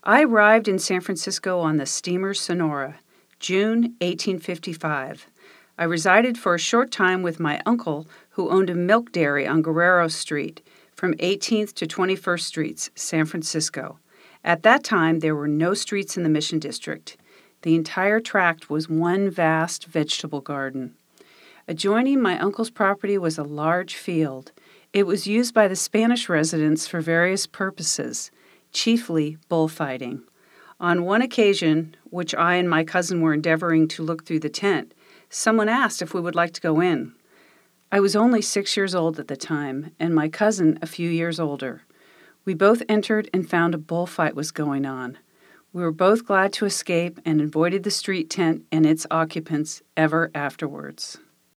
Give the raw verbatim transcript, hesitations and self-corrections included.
I arrived in San Francisco on the steamer Sonora, June eighteen fifty-five. I resided for a short time with my uncle, who owned a milk dairy on Guerrero Street, from eighteenth to twenty-first Streets, San Francisco. At that time, there were no streets in the Mission District. The entire tract was one vast vegetable garden. Adjoining my uncle's property was a large field. It was used by the Spanish residents for various purposes, chiefly bullfighting. On one occasion, which I and my cousin were endeavoring to look through the tent, someone asked if we would like to go in. I was only six years old at the time, and my cousin a few years older. We both entered and found a bullfight was going on. We were both glad to escape and avoided the street tent and its occupants ever afterwards.